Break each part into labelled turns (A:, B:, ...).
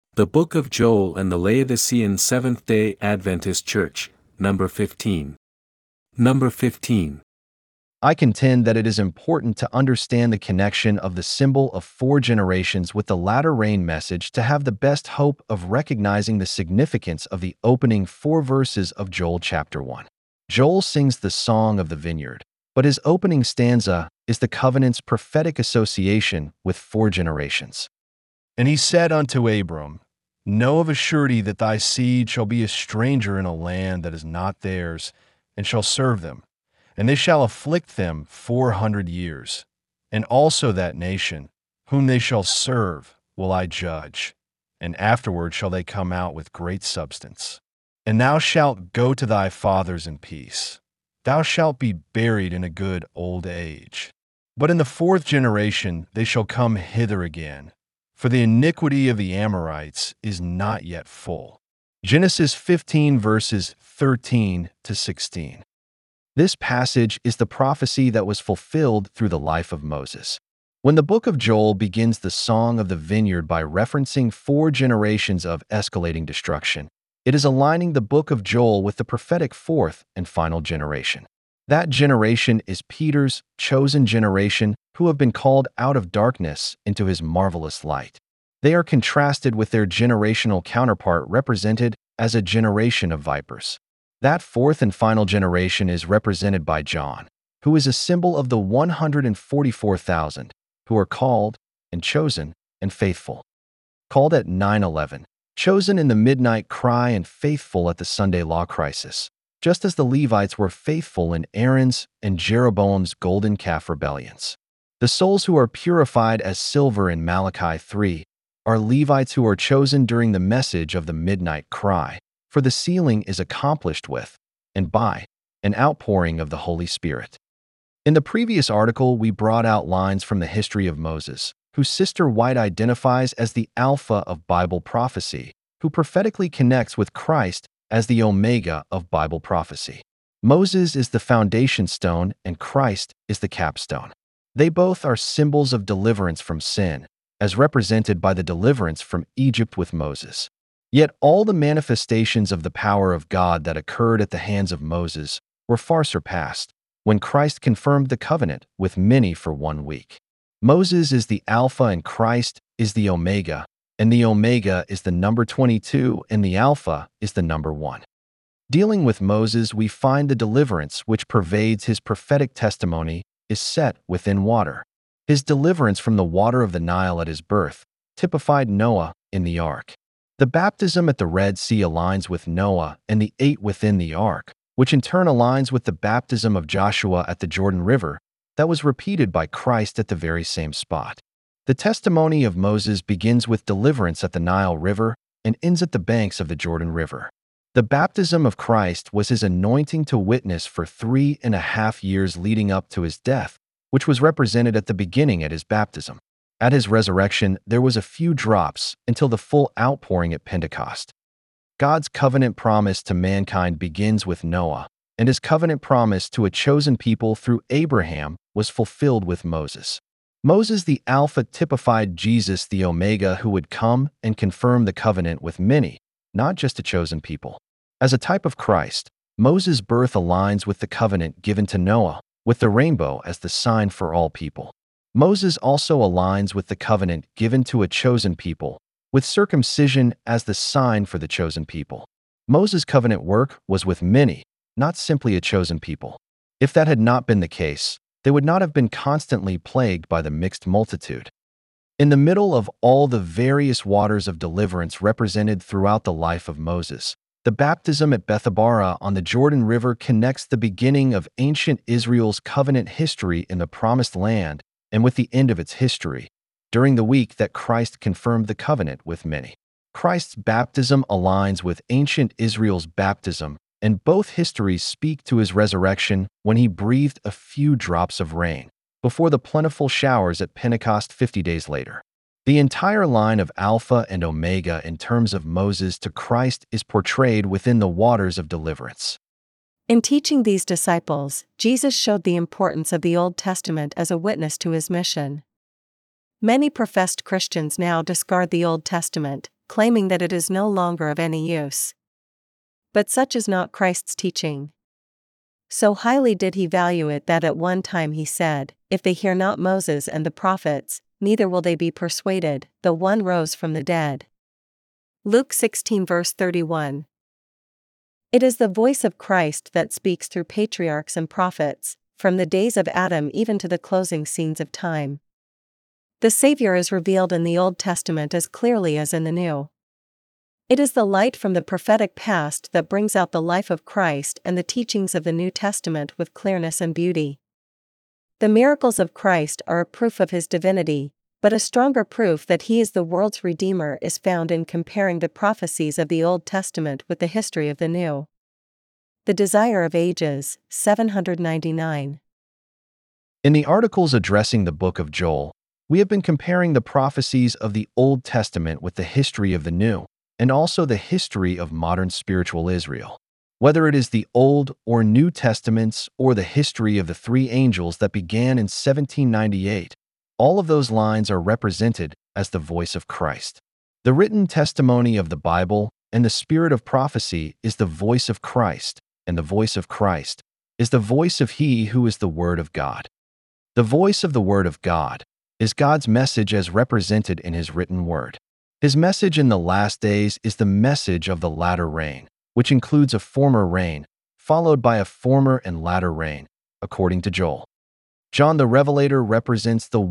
A: The Book of Joel and the Laodicean Seventh-day Adventist Church, number 15. Number 15.
B: I contend that it is important to understand the connection of the symbol of 4 generations with the latter rain message to have the best hope of recognizing the significance of the opening 4 verses of Joel chapter 1. Joel sings the song of the vineyard, but his opening stanza is the covenant's prophetic association with 4 generations. And he said unto Abram, Know of a surety that thy seed shall be a stranger in a land that is not theirs, and shall serve them. And they shall afflict them 400 years. And also that nation, whom they shall serve, will I judge. And afterward shall they come out with great substance. And thou shalt go to thy fathers in peace. Thou shalt be buried in a good old age. But in the 4th generation they shall come hither again. For the iniquity of the Amorites is not yet full. Genesis 15 verses 13 to 16. This passage is the prophecy that was fulfilled through the life of Moses. When the book of Joel begins the song of the vineyard by referencing 4 generations of escalating destruction, it is aligning the book of Joel with the prophetic 4th and final generation. That generation is Peter's chosen generation who have been called out of darkness into his marvelous light. They are contrasted with their generational counterpart represented as a generation of vipers. That 4th and final generation is represented by John, who is a symbol of the 144,000 who are called and chosen and faithful. Called at 9/11, chosen in the midnight cry and faithful at the Sunday law crisis, just as the Levites were faithful in Aaron's and Jeroboam's golden calf rebellions. The souls who are purified as silver in Malachi 3 are Levites who are chosen during the message of the midnight cry, for the sealing is accomplished with, and by, an outpouring of the Holy Spirit. In the previous article, we brought out lines from the history of Moses, who Sister White identifies as the Alpha of Bible prophecy, who prophetically connects with Christ as the Omega of Bible prophecy. Moses is the foundation stone and Christ is the capstone. They both are symbols of deliverance from sin, as represented by the deliverance from Egypt with Moses. Yet all the manifestations of the power of God that occurred at the hands of Moses were far surpassed when Christ confirmed the covenant with many for 1 week. Moses is the Alpha and Christ is the Omega, and the Omega is the number 22 and the Alpha is the number 1. Dealing with Moses, we find the deliverance which pervades his prophetic testimony is set within water. His deliverance from the water of the Nile at his birth typified Noah in the ark. The baptism at the Red Sea aligns with Noah and the 8 within the ark, which in turn aligns with the baptism of Joshua at the Jordan River that was repeated by Christ at the very same spot. The testimony of Moses begins with deliverance at the Nile River and ends at the banks of the Jordan River. The baptism of Christ was his anointing to witness for 3.5 years leading up to his death, which was represented at the beginning at his baptism. At his resurrection, there was a few drops until the full outpouring at Pentecost. God's covenant promise to mankind begins with Noah, and his covenant promise to a chosen people through Abraham was fulfilled with Moses. Moses the Alpha typified Jesus the Omega who would come and confirm the covenant with many, not just a chosen people. As a type of Christ, Moses' birth aligns with the covenant given to Noah, with the rainbow as the sign for all people. Moses also aligns with the covenant given to a chosen people, with circumcision as the sign for the chosen people. Moses' covenant work was with many, not simply a chosen people. If that had not been the case, they would not have been constantly plagued by the mixed multitude. In the middle of all the various waters of deliverance represented throughout the life of Moses, the baptism at Bethabara on the Jordan River connects the beginning of ancient Israel's covenant history in the Promised Land and with the end of its history, during the week that Christ confirmed the covenant with many. Christ's baptism aligns with ancient Israel's baptism, and both histories speak to his resurrection when he breathed a few drops of rain, before the plentiful showers at Pentecost 50 days later. The entire line of Alpha and Omega in terms of Moses to Christ is portrayed within the waters of deliverance.
C: In teaching these disciples, Jesus showed the importance of the Old Testament as a witness to his mission. Many professed Christians now discard the Old Testament, claiming that it is no longer of any use. But such is not Christ's teaching. So highly did he value it that at one time he said, "If they hear not Moses and the prophets, neither will they be persuaded, though one rose from the dead." Luke 16 verse 31. It is the voice of Christ that speaks through patriarchs and prophets, from the days of Adam even to the closing scenes of time. The Savior is revealed in the Old Testament as clearly as in the New. It is the light from the prophetic past that brings out the life of Christ and the teachings of the New Testament with clearness and beauty. The miracles of Christ are a proof of his divinity, but a stronger proof that he is the world's Redeemer is found in comparing the prophecies of the Old Testament with the history of the New. The Desire of Ages, 799.
B: In the articles addressing the book of Joel, we have been comparing the prophecies of the Old Testament with the history of the New, and also the history of modern spiritual Israel. Whether it is the Old or New Testaments or the history of the three angels that began in 1798, all of those lines are represented as the voice of Christ. The written testimony of the Bible and the spirit of prophecy is the voice of Christ, and the voice of Christ is the voice of He who is the Word of God. The voice of the Word of God is God's message as represented in His written Word. His message in the last days is the message of the latter rain, which includes a former rain, followed by a former and latter rain, according to Joel. John the Revelator represents the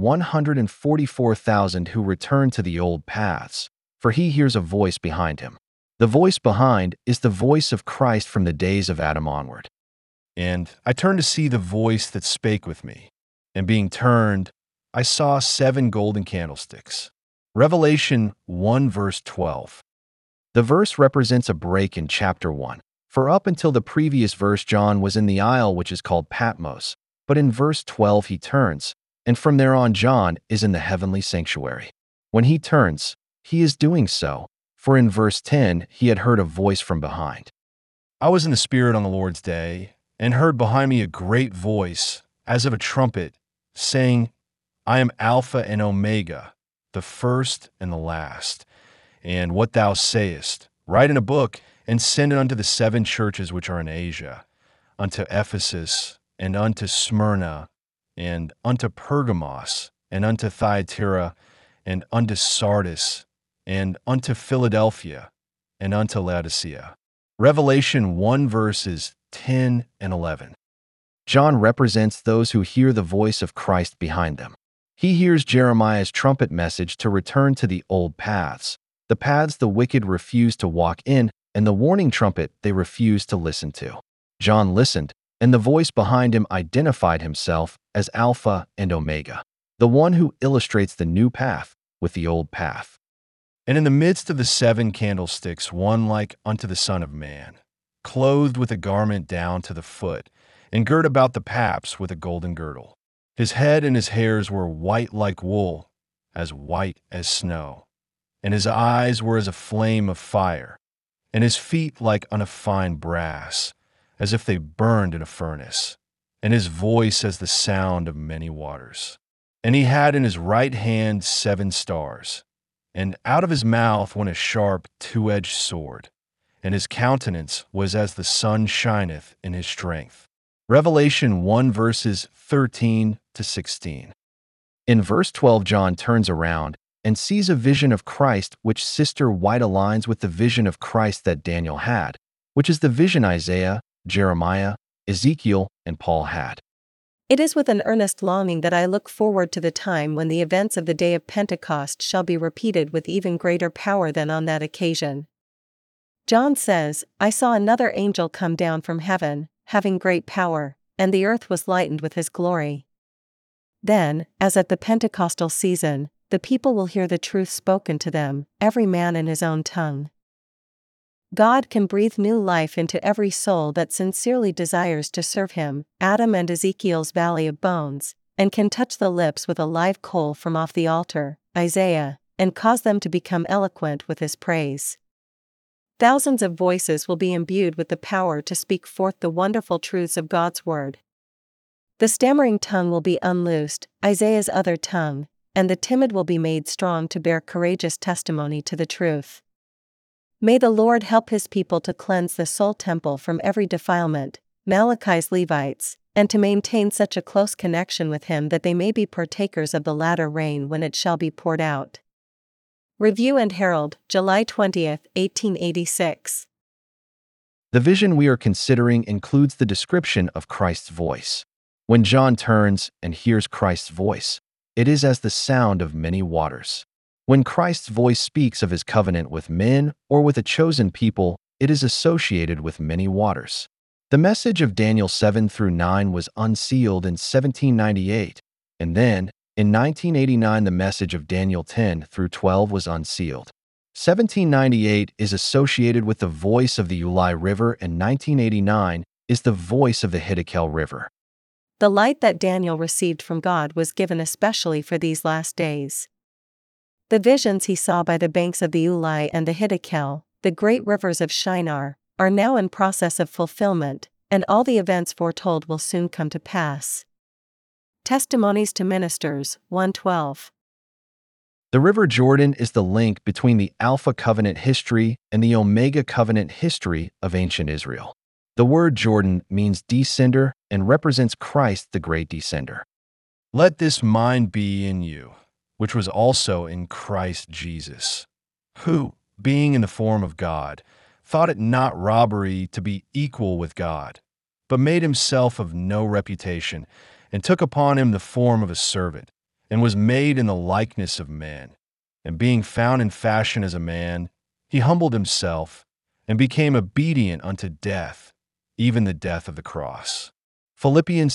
B: 144,000 who return to the old paths, for he hears a voice behind him. The voice behind is the voice of Christ from the days of Adam onward. And I turned to see the voice that spake with me, and being turned, I saw 7 golden candlesticks. Revelation 1 verse 12. The verse represents a break in chapter 1, for up until the previous verse John was in the isle which is called Patmos, but in verse 12 he turns, and from there on John is in the heavenly sanctuary. When he turns, he is doing so, for in verse 10 he had heard a voice from behind. I was in the Spirit on the Lord's day, and heard behind me a great voice, as of a trumpet, saying, I am Alpha and Omega, the first and the last. And what thou sayest, write in a book, and send it unto the 7 churches which are in Asia, unto Ephesus, and unto Smyrna, and unto Pergamos, and unto Thyatira, and unto Sardis, and unto Philadelphia, and unto Laodicea. Revelation 1 verses 10 and 11. John represents those who hear the voice of Christ behind them. He hears Jeremiah's trumpet message to return to the old paths, the paths the wicked refuse to walk in, and the warning trumpet they refuse to listen to. John listened, and the voice behind him identified himself as Alpha and Omega, the one who illustrates the new path with the old path. And in the midst of the 7 candlesticks, one like unto the Son of Man, clothed with a garment down to the foot, and girt about the paps with a golden girdle. His head and his hairs were white like wool, as white as snow, and his eyes were as a flame of fire, and his feet like unto fine brass, as if they burned in a furnace, and his voice as the sound of many waters. And he had in his right hand 7 stars, and out of his mouth went a sharp 2-edged sword, and his countenance was as the sun shineth in his strength. Revelation 1 verses 13 to 16. In verse 12, John turns around and sees a vision of Christ which Sister White aligns with the vision of Christ that Daniel had, which is the vision Isaiah, Jeremiah, Ezekiel, and Paul had.
C: It is with an earnest longing that I look forward to the time when the events of the day of Pentecost shall be repeated with even greater power than on that occasion. John says, I saw another angel come down from heaven, having great power, and the earth was lightened with his glory. Then, as at the Pentecostal season, the people will hear the truth spoken to them, every man in his own tongue. God can breathe new life into every soul that sincerely desires to serve Him, Adam and Ezekiel's valley of bones, and can touch the lips with a live coal from off the altar, Isaiah, and cause them to become eloquent with His praise. Thousands of voices will be imbued with the power to speak forth the wonderful truths of God's Word. The stammering tongue will be unloosed, Isaiah's other tongue, and the timid will be made strong to bear courageous testimony to the truth. May the Lord help his people to cleanse the soul temple from every defilement, Malachi's Levites, and to maintain such a close connection with him that they may be partakers of the latter rain when it shall be poured out. Review and Herald, July 20, 1886.
B: The vision we are considering includes the description of Christ's voice. When John turns and hears Christ's voice, it is as the sound of many waters. When Christ's voice speaks of his covenant with men or with a chosen people, it is associated with many waters. The message of Daniel 7-9 was unsealed in 1798, and then, in 1989, the message of Daniel 10-12 was unsealed. 1798 is associated with the voice of the Ulai River, and 1989 is the voice of the Hiddekel River.
C: The light that Daniel received from God was given especially for these last days. The visions he saw by the banks of the Ulai and the Hiddekel, the great rivers of Shinar, are now in process of fulfillment, and all the events foretold will soon come to pass. Testimonies to Ministers, 1:12.
B: The River Jordan is the link between the Alpha Covenant history and the Omega Covenant history of ancient Israel. The word Jordan means descender and represents Christ, the great descender. Let this mind be in you, which was also in Christ Jesus, who, being in the form of God, thought it not robbery to be equal with God, but made himself of no reputation, and took upon him the form of a servant, and was made in the likeness of men. And being found in fashion as a man, he humbled himself, and became obedient unto death, even the death of the cross. Philippians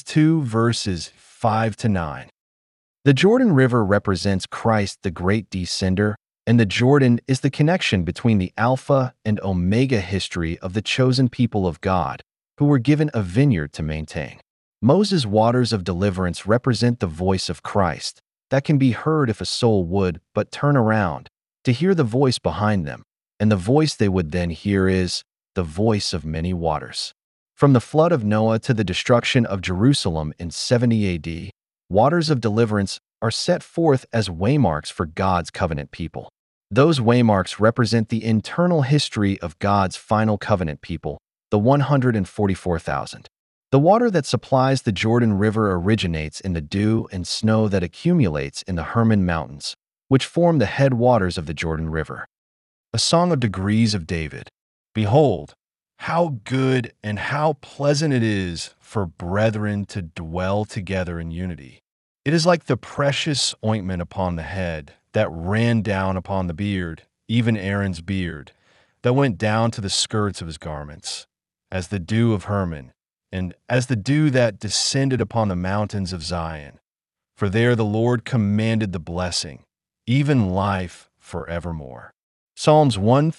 B: 2:5-9. The Jordan River represents Christ, the great descender, and the Jordan is the connection between the Alpha and Omega history of the chosen people of God, who were given a vineyard to maintain. Moses' waters of deliverance represent the voice of Christ, that can be heard if a soul would but turn around to hear the voice behind them, and the voice they would then hear is the voice of many waters. From the flood of Noah to the destruction of Jerusalem in 70 AD, waters of deliverance are set forth as waymarks for God's covenant people. Those waymarks represent the internal history of God's final covenant people, the 144,000. The water that supplies the Jordan River originates in the dew and snow that accumulates in the Hermon Mountains, which form the headwaters of the Jordan River. A Song of Degrees of David. Behold, how good and how pleasant it is for brethren to dwell together in unity. It is like the precious ointment upon the head that ran down upon the beard, even Aaron's beard, that went down to the skirts of his garments, as the dew of Hermon, and as the dew that descended upon the mountains of Zion. For there the Lord commanded the blessing, even life forevermore. Psalms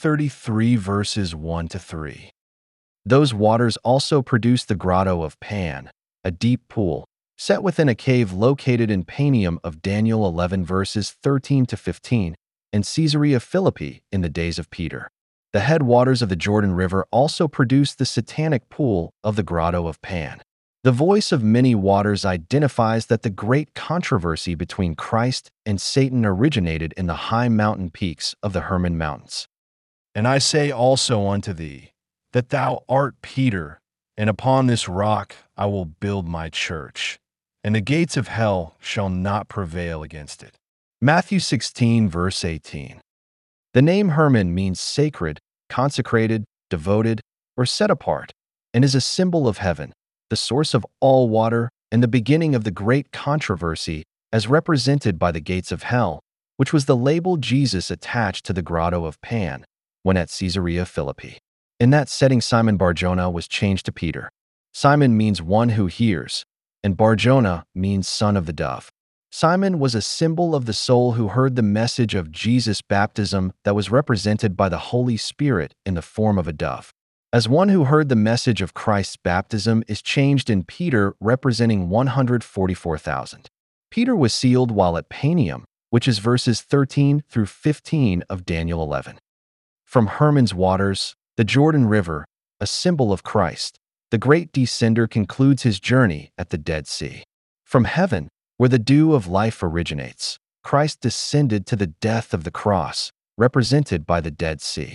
B: 133:1-3. Those waters also produce the Grotto of Pan, a deep pool, set within a cave located in Panium of Daniel 11:13-15, and Caesarea Philippi in the days of Peter. The headwaters of the Jordan River also produce the satanic pool of the Grotto of Pan. The voice of many waters identifies that the great controversy between Christ and Satan originated in the high mountain peaks of the Hermon Mountains. And I say also unto thee, that thou art Peter, and upon this rock I will build my church, and the gates of hell shall not prevail against it. Matthew 16:18. The name Hermon means sacred, consecrated, devoted, or set apart, and is a symbol of heaven, the source of all water, and the beginning of the great controversy as represented by the gates of hell, which was the label Jesus attached to the Grotto of Pan when at Caesarea Philippi. In that setting, Simon Bar-Jonah was changed to Peter. Simon means one who hears, and Bar-Jonah means son of the dove. Simon was a symbol of the soul who heard the message of Jesus' baptism that was represented by the Holy Spirit in the form of a dove. As one who heard the message of Christ's baptism is changed in Peter, representing 144,000. Peter was sealed while at Panium, which is verses 13-15 of Daniel 11. From Hermon's waters, the Jordan River, a symbol of Christ, the great descender concludes his journey at the Dead Sea. From heaven, where the dew of life originates, Christ descended to the death of the cross, represented by the Dead Sea.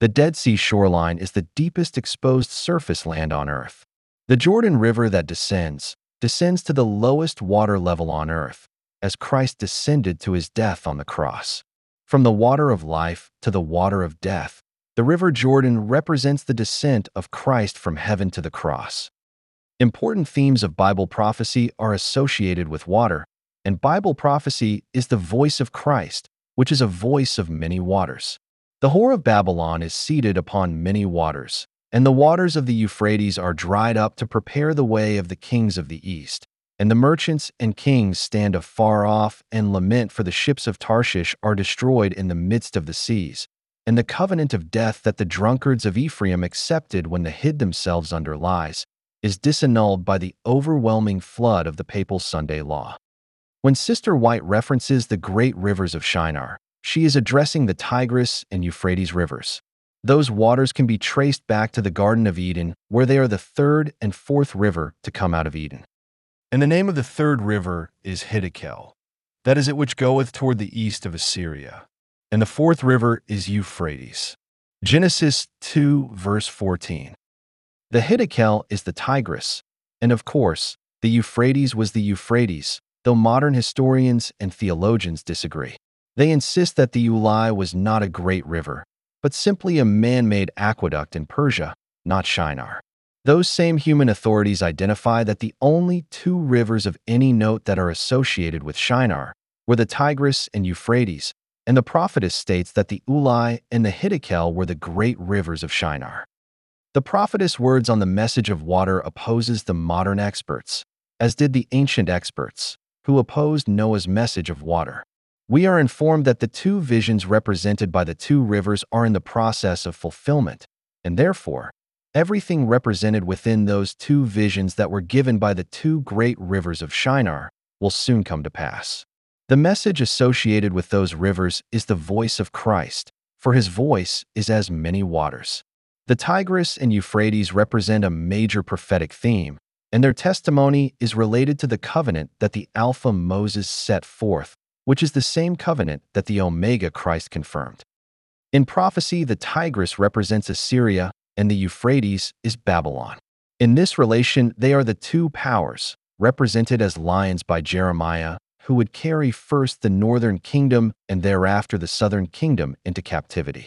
B: The Dead Sea shoreline is the deepest exposed surface land on Earth. The Jordan River that descends to the lowest water level on Earth, as Christ descended to his death on the cross. From the water of life to the water of death, the River Jordan represents the descent of Christ from heaven to the cross. Important themes of Bible prophecy are associated with water, and Bible prophecy is the voice of Christ, which is a voice of many waters. The Whore of Babylon is seated upon many waters, and the waters of the Euphrates are dried up to prepare the way of the kings of the east. And the merchants and kings stand afar off and lament, for the ships of Tarshish are destroyed in the midst of the seas, and the covenant of death that the drunkards of Ephraim accepted when they hid themselves under lies is disannulled by the overwhelming flood of the papal Sunday law. When Sister White references the great rivers of Shinar, she is addressing the Tigris and Euphrates rivers. Those waters can be traced back to the Garden of Eden, where they are the third and fourth river to come out of Eden. And the name of the third river is Hiddekel, that is it which goeth toward the east of Assyria. And the fourth river is Euphrates. Genesis 2, verse 14. The Hiddekel is the Tigris, and of course, the Euphrates was the Euphrates, though modern historians and theologians disagree. They insist that the Ulai was not a great river, but simply a man-made aqueduct in Persia, not Shinar. Those same human authorities identify that the only two rivers of any note that are associated with Shinar were the Tigris and Euphrates, and the prophetess states that the Ulai and the Hiddekel were the great rivers of Shinar. The prophetess' words on the message of water opposes the modern experts, as did the ancient experts, who opposed Noah's message of water. We are informed that the two visions represented by the two rivers are in the process of fulfillment, and therefore, everything represented within those two visions that were given by the two great rivers of Shinar will soon come to pass. The message associated with those rivers is the voice of Christ, for his voice is as many waters. The Tigris and Euphrates represent a major prophetic theme, and their testimony is related to the covenant that the Alpha Moses set forth, which is the same covenant that the Omega Christ confirmed. In prophecy, the Tigris represents Assyria, and the Euphrates is Babylon. In this relation, they are the two powers, represented as lions by Jeremiah, who would carry first the northern kingdom and thereafter the southern kingdom into captivity.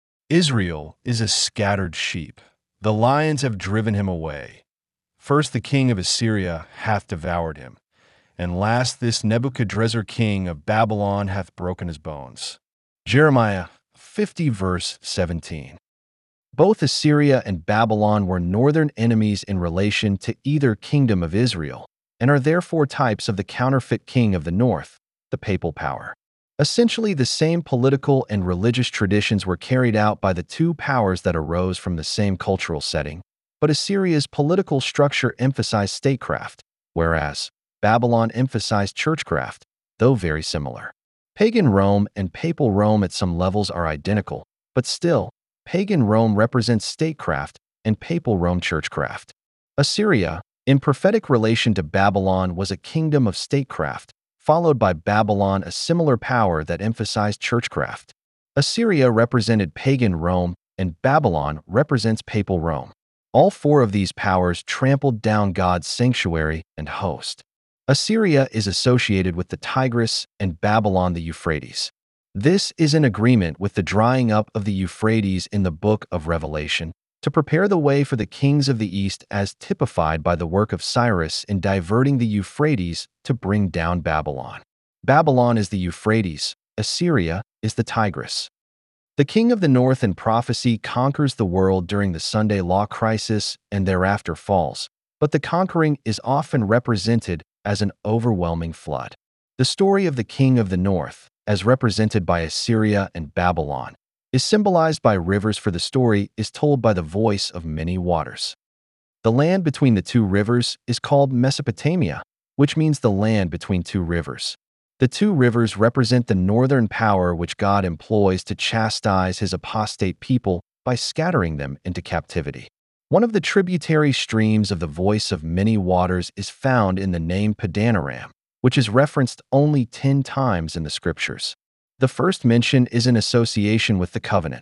B: Israel is a scattered sheep. The lions have driven him away. First the king of Assyria hath devoured him, and last this Nebuchadrezzar king of Babylon hath broken his bones. Jeremiah 50 verse 17. Both Assyria and Babylon were northern enemies in relation to either kingdom of Israel, and are therefore types of the counterfeit king of the north, the papal power. Essentially, the same political and religious traditions were carried out by the two powers that arose from the same cultural setting, but Assyria's political structure emphasized statecraft, whereas Babylon emphasized churchcraft, though very similar. Pagan Rome and papal Rome at some levels are identical, but still, pagan Rome represents statecraft and papal Rome churchcraft. Assyria, in prophetic relation to Babylon, was a kingdom of statecraft, followed by Babylon, a similar power that emphasized churchcraft. Assyria represented pagan Rome, and Babylon represents papal Rome. All four of these powers trampled down God's sanctuary and host. Assyria is associated with the Tigris and Babylon the Euphrates. This is in agreement with the drying up of the Euphrates in the book of Revelation to prepare the way for the kings of the east, as typified by the work of Cyrus in diverting the Euphrates to bring down Babylon. Babylon is the Euphrates, Assyria is the Tigris. The king of the north in prophecy conquers the world during the Sunday law crisis and thereafter falls, but the conquering is often represented as an overwhelming flood. The story of the king of the north, as represented by Assyria and Babylon, is symbolized by rivers, for the story is told by the voice of many waters. The land between the two rivers is called Mesopotamia, which means the land between two rivers. The two rivers represent the northern power which God employs to chastise his apostate people by scattering them into captivity. One of the tributary streams of the voice of many waters is found in the name Padanaram, which is referenced only 10 times in the scriptures. The first mention is in association with the covenant.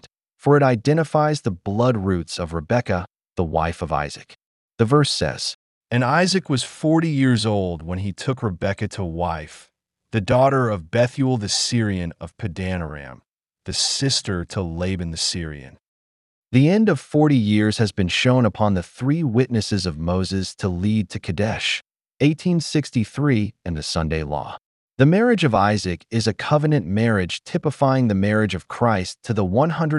B: for it identifies the blood roots of Rebekah, the wife of Isaac. The verse says, "And Isaac was 40 years old when he took Rebekah to wife, the daughter of Bethuel the Syrian of Padanaram, the sister to Laban the Syrian." The end of 40 years has been shown upon the three witnesses of Moses to lead to Kadesh, 1863, and the Sunday Law. The marriage of Isaac is a covenant marriage typifying the marriage of Christ to the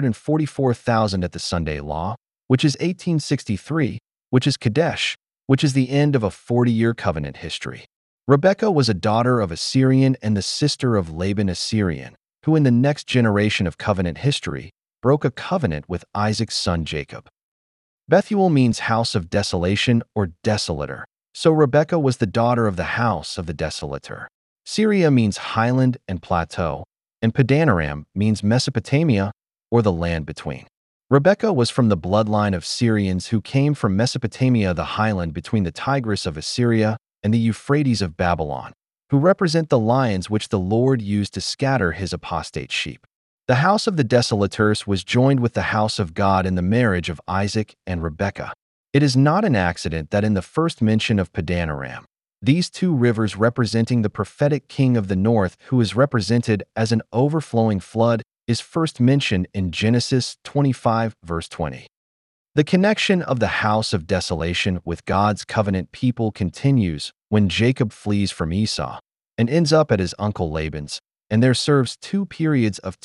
B: 144,000 at the Sunday Law, which is 1863, which is Kadesh, which is the end of a 40-year covenant history. Rebekah was a daughter of a Syrian and the sister of Laban a Syrian, who in the next generation of covenant history broke a covenant with Isaac's son Jacob. Bethuel means house of desolation or desolator, so Rebekah was the daughter of the house of the desolator. Syria means highland and plateau, and Padanaram means Mesopotamia or the land between. Rebekah was from the bloodline of Syrians who came from Mesopotamia, the highland between the Tigris of Assyria and the Euphrates of Babylon, who represent the lions which the Lord used to scatter his apostate sheep. The house of the desolators was joined with the house of God in the marriage of Isaac and Rebekah. It is not an accident that in the first mention of Padanaram, these two rivers representing the prophetic king of the north, who is represented as an overflowing flood, is first mentioned in Genesis 25, verse 20. The connection of the house of desolation with God's covenant people continues when Jacob flees from Esau and ends up at his uncle Laban's, and there serves two periods of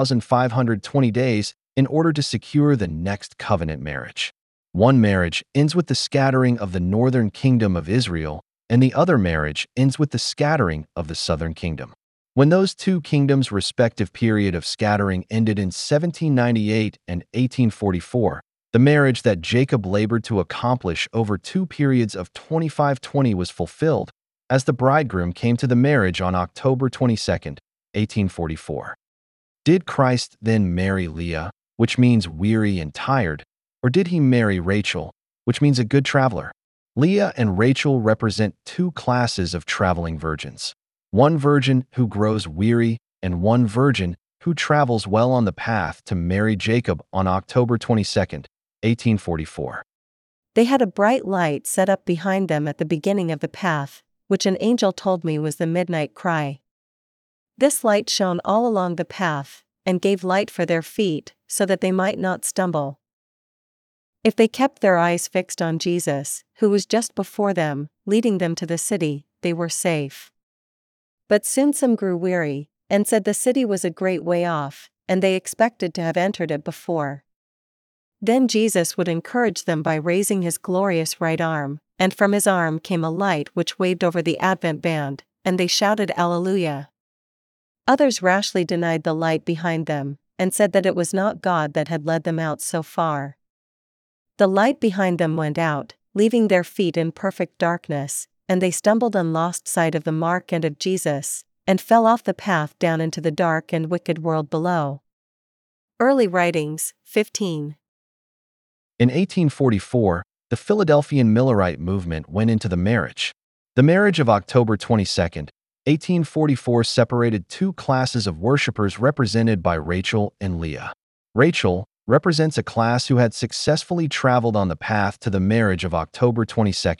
B: 2,520 days in order to secure the next covenant marriage. One marriage ends with the scattering of the northern kingdom of Israel, and the other marriage ends with the scattering of the southern kingdom. When those two kingdoms' respective period of scattering ended in 1798 and 1844, the marriage that Jacob labored to accomplish over two periods of 2520 was fulfilled, as the bridegroom came to the marriage on October 22, 1844. Did Christ then marry Leah, which means weary and tired, or did he marry Rachel, which means a good traveler? Leah and Rachel represent two classes of traveling virgins. One virgin who grows weary and one virgin who travels well on the path to marry Jacob on October 22, 1844.
C: They had a bright light set up behind them at the beginning of the path, which an angel told me was the midnight cry. This light shone all along the path, and gave light for their feet, so that they might not stumble. If they kept their eyes fixed on Jesus, who was just before them, leading them to the city, they were safe. But soon some grew weary, and said the city was a great way off, and they expected to have entered it before. Then Jesus would encourage them by raising his glorious right arm, and from his arm came a light which waved over the Advent band, and they shouted Alleluia. Others rashly denied the light behind them, and said that it was not God that had led them out so far. The light behind them went out, leaving their feet in perfect darkness, and they stumbled and lost sight of the mark and of Jesus, and fell off the path down into the dark and wicked world below. Early Writings, 15.
B: In 1844, the Philadelphian Millerite movement went into the marriage. The marriage of October 22, 1844 separated two classes of worshippers represented by Rachel and Leah. Rachel represents a class who had successfully traveled on the path to the marriage of October 22,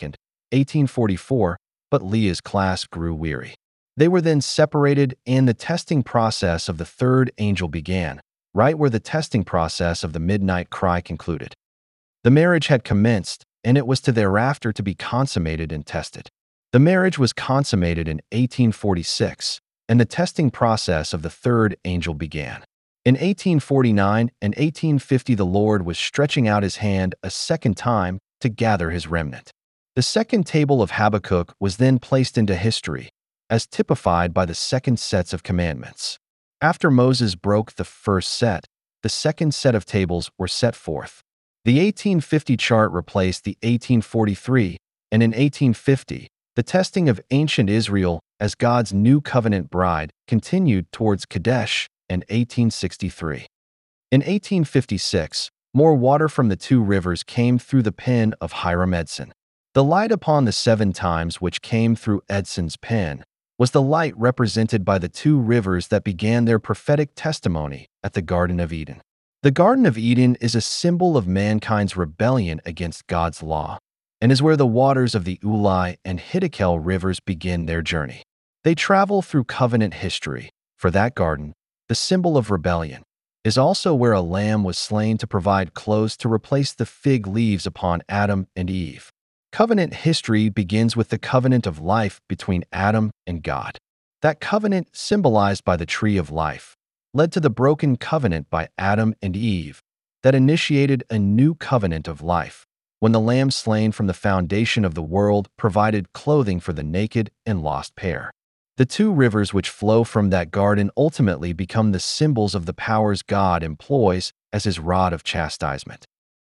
B: 1844, but Leah's class grew weary. They were then separated, and the testing process of the third angel began, right where the testing process of the midnight cry concluded. The marriage had commenced, and it was to thereafter to be consummated and tested. The marriage was consummated in 1846, and the testing process of the third angel began. In 1849 and 1850, the Lord was stretching out his hand a second time to gather his remnant. The second table of Habakkuk was then placed into history, as typified by the second sets of commandments. After Moses broke the first set, the second set of tables were set forth. The 1850 chart replaced the 1843, and in 1850, the testing of ancient Israel as God's new covenant bride continued towards Kadesh in 1863. In 1856, more water from the two rivers came through the pen of Hiram Edson. The light upon the 7 times which came through Edson's pen was the light represented by the two rivers that began their prophetic testimony at the Garden of Eden. The Garden of Eden is a symbol of mankind's rebellion against God's law, and is where the waters of the Ulai and Hiddekel rivers begin their journey. They travel through covenant history. For that garden, the symbol of rebellion, is also where a lamb was slain to provide clothes to replace the fig leaves upon Adam and Eve. Covenant history begins with the covenant of life between Adam and God. That covenant, symbolized by the tree of life, led to the broken covenant by Adam and Eve that initiated a new covenant of life, when the lamb slain from the foundation of the world provided clothing for the naked and lost pair. The two rivers which flow from that garden ultimately become the symbols of the powers God employs as his rod of chastisement.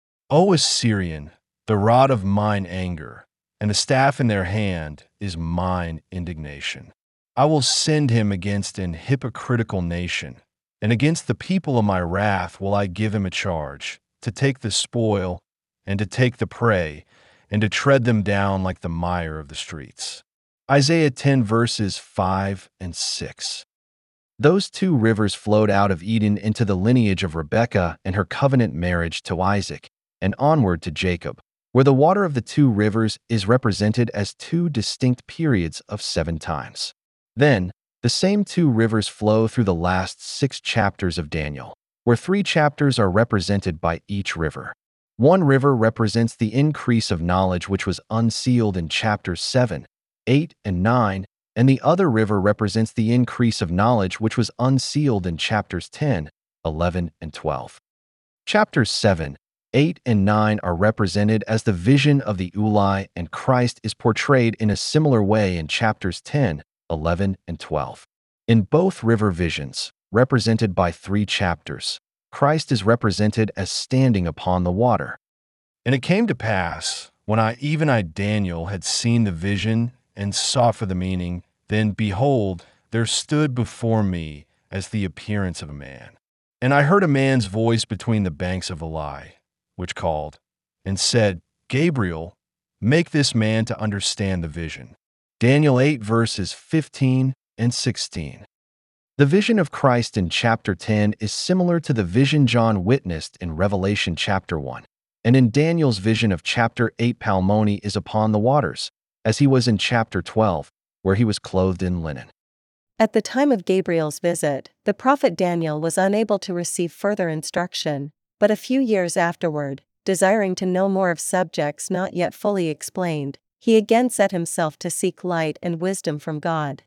B: O Assyrian, the rod of mine anger, and the staff in their hand is mine indignation. I will send him against an hypocritical nation, and against the people of my wrath will I give him a charge, to take the spoil, and to take the prey, and to tread them down like the mire of the streets. Isaiah 10 verses 5 and 6. Those two rivers flowed out of Eden into the lineage of Rebekah and her covenant marriage to Isaac, and onward to Jacob, where the water of the two rivers is represented as two distinct periods of 7 times. Then, the same two rivers flow through the last 6 chapters of Daniel, where 3 chapters are represented by each river. One river represents the increase of knowledge which was unsealed in chapters 7, 8, and 9, and the other river represents the increase of knowledge which was unsealed in chapters 10, 11, and 12. Chapters 7, 8, and 9 are represented as the vision of the Ulai, and Christ is portrayed in a similar way in chapters 10, 11, and 12. In both river visions, represented by 3 chapters, Christ is represented as standing upon the water. And it came to pass, when I, Daniel, had seen the vision and sought for the meaning, then behold, there stood before me as the appearance of a man. And I heard a man's voice between the banks of Ulai, which called, and said, Gabriel, make this man to understand the vision. Daniel 8 verses 15 and 16. The vision of Christ in chapter 10 is similar to the vision John witnessed in Revelation chapter 1, and in Daniel's vision of chapter 8 Palmoni is upon the waters, as he was in chapter 12, where he was clothed in linen.
C: At the time of Gabriel's visit, the prophet Daniel was unable to receive further instruction, but a few years afterward, desiring to know more of subjects not yet fully explained, he again set himself to seek light and wisdom from God.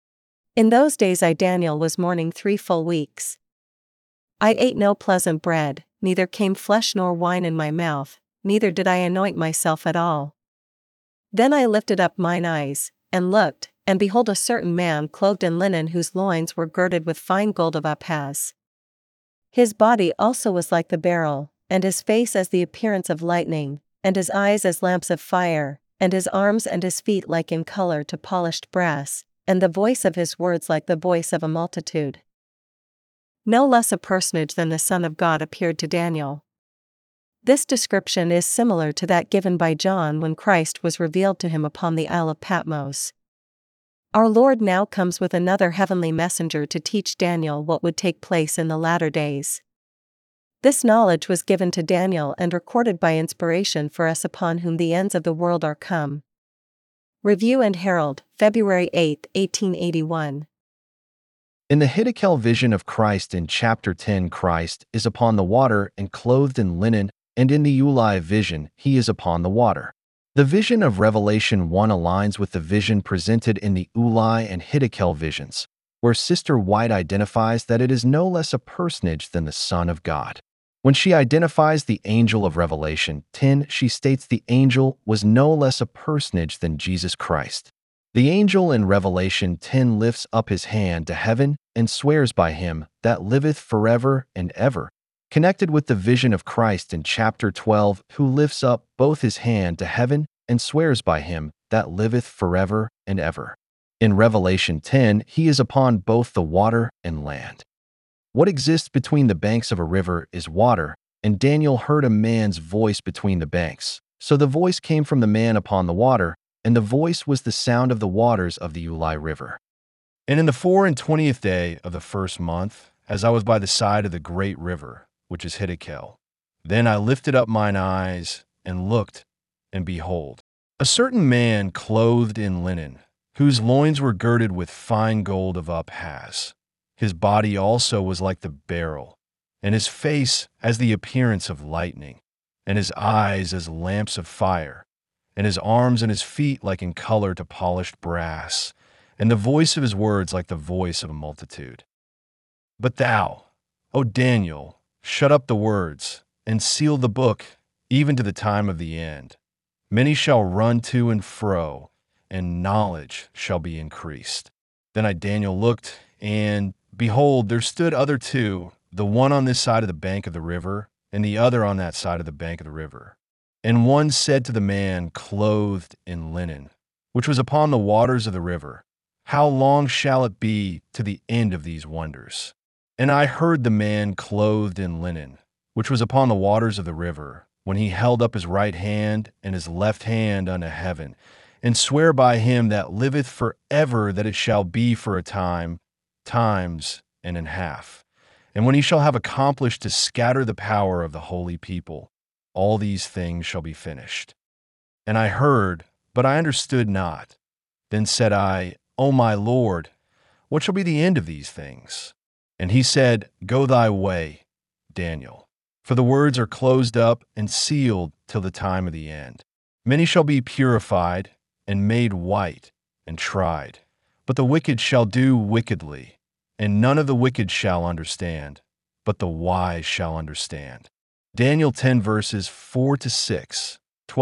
C: In those days Daniel was mourning 3 full weeks. I ate no pleasant bread, neither came flesh nor wine in my mouth, neither did I anoint myself at all. Then I lifted up mine eyes, and looked, and behold a certain man clothed in linen whose loins were girded with fine gold of Uphaz. His body also was like the beryl, and his face as the appearance of lightning, and his eyes as lamps of fire, and his arms and his feet like in color to polished brass, and the voice of his words like the voice of a multitude. No less a personage than the Son of God appeared to Daniel. This description is similar to that given by John when Christ was revealed to him upon the Isle of Patmos. Our Lord now comes with another heavenly messenger to teach Daniel what would take place in the latter days. This knowledge was given to Daniel and recorded by inspiration for us upon whom the ends of the world are come. Review and Herald, February 8, 1881.
B: In the Hiddekel vision of Christ in chapter 10, Christ is upon the water and clothed in linen, and in the Ulai vision, he is upon the water. The vision of Revelation 1 aligns with the vision presented in the Ulai and Hiddekel visions, where Sister White identifies that it is no less a personage than the Son of God. When she identifies the angel of Revelation 10, she states the angel was no less a personage than Jesus Christ. The angel in Revelation 10 lifts up his hand to heaven and swears by him that liveth forever and ever, connected with the vision of Christ in chapter 12, who lifts up both his hand to heaven and swears by him that liveth forever and ever. In Revelation 10, he is upon both the water and land. What exists between the banks of a river is water, and Daniel heard a man's voice between the banks. So the voice came from the man upon the water, and the voice was the sound of the waters of the Ulai River. And in the 24th day of the 1st month, as I was by the side of the great river, which is Hiddekel. Then I lifted up mine eyes and looked, and behold, a certain man clothed in linen, whose loins were girded with fine gold of Uphaz. His body also was like the beryl, and his face as the appearance of lightning, and his eyes as lamps of fire, and his arms and his feet like in color to polished brass, and the voice of his words like the voice of a multitude. But thou, O Daniel, shut up the words, and seal the book, even to the time of the end. Many shall run to and fro, and knowledge shall be increased. Then I, Daniel, looked, and behold, there stood other two, the one on this side of the bank of the river, and the other on that side of the bank of the river. And one said to the man clothed in linen, which was upon the waters of the river, How long shall it be to the end of these wonders? And I heard the man clothed in linen, which was upon the waters of the river, when he held up his right hand and his left hand unto heaven, and swear by him that liveth forever that it shall be for a time, times, and an half. And when he shall have accomplished to scatter the power of the holy people, all these things shall be finished. And I heard, but I understood not. Then said I, O my Lord, what shall be the end of these things? And he said, Go thy way, Daniel, for the words are closed up and sealed till the time of the end. Many shall be purified and made white and tried, but the wicked shall do wickedly, and none of the wicked shall understand, but the wise shall understand. Daniel 10 verses 4-6,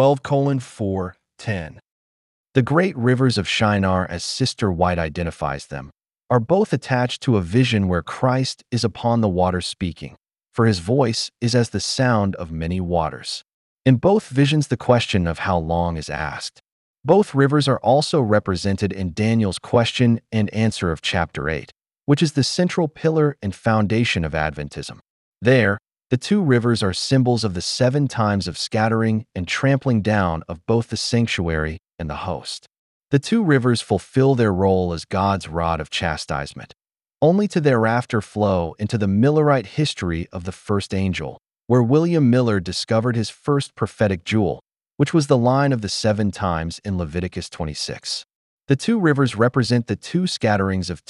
B: 12:4-10. The great rivers of Shinar, as Sister White identifies them, are both attached to a vision where Christ is upon the water speaking, for his voice is as the sound of many waters. In both visions, the question of how long is asked. Both rivers are also represented in Daniel's question and answer of chapter 8, which is the central pillar and foundation of Adventism. There, the two rivers are symbols of the 7 times of scattering and trampling down of both the sanctuary and the host. The two rivers fulfill their role as God's rod of chastisement, only to thereafter flow into the Millerite history of the first angel, where William Miller discovered his first prophetic jewel, which was the line of the 7 times in Leviticus 26. The two rivers represent the two scatterings of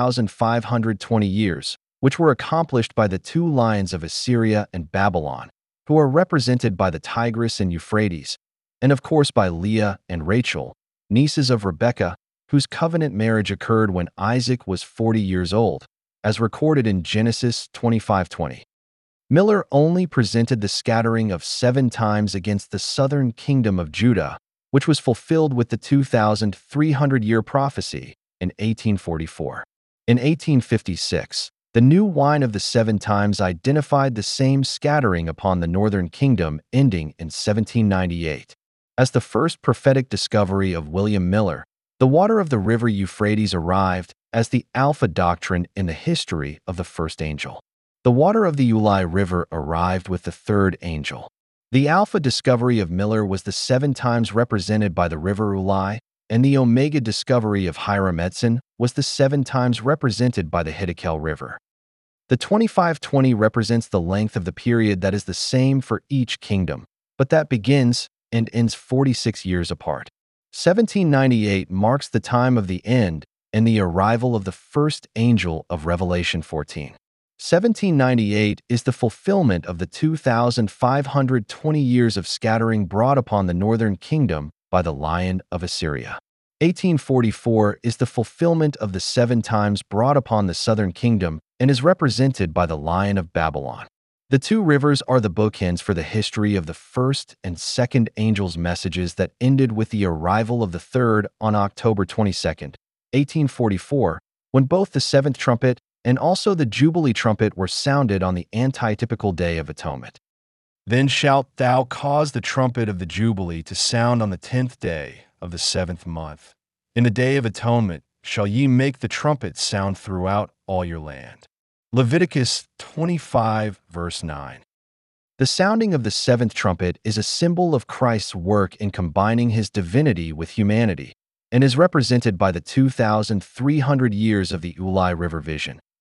B: 2,520 years, which were accomplished by the two lions of Assyria and Babylon, who are represented by the Tigris and Euphrates, and of course by Leah and Rachel, nieces of Rebekah, whose covenant marriage occurred when Isaac was 40 years old, as recorded in Genesis 25:20. Miller only presented the scattering of 7 times against the southern kingdom of Judah, which was fulfilled with the 2,300-year prophecy in 1844. In 1856, the new wine of the 7 times identified the same scattering upon the northern kingdom, ending in 1798. As the first prophetic discovery of William Miller, the water of the river Euphrates arrived as the Alpha doctrine in the history of the first angel. The water of the Ulai River arrived with the third angel. The Alpha discovery of Miller was the 7 times represented by the river Ulai, and the Omega discovery of Hiram Edson was the 7 times represented by the Hiddekel River. The 2520 represents the length of the period that is the same for each kingdom, but that begins and ends 46 years apart. 1798 marks the time of the end and the arrival of the first angel of Revelation 14. 1798 is the fulfillment of the 2,520 years of scattering brought upon the northern kingdom by the Lion of Assyria. 1844 is the fulfillment of the 7 times brought upon the southern kingdom and is represented by the Lion of Babylon. The two rivers are the bookends for the history of the first and second angels' messages that ended with the arrival of the third on October 22, 1844, when both the 7th trumpet and also the Jubilee trumpet were sounded on the antitypical Day of Atonement. Then shalt thou cause the trumpet of the Jubilee to sound on the 10th day of the 7th month. In the Day of Atonement shall ye make the trumpet sound throughout all your land. Leviticus 25, verse 9. The sounding of the 7th trumpet is a symbol of Christ's work in combining his divinity with humanity, and is represented by the 2,300 years of the Ulai River vision.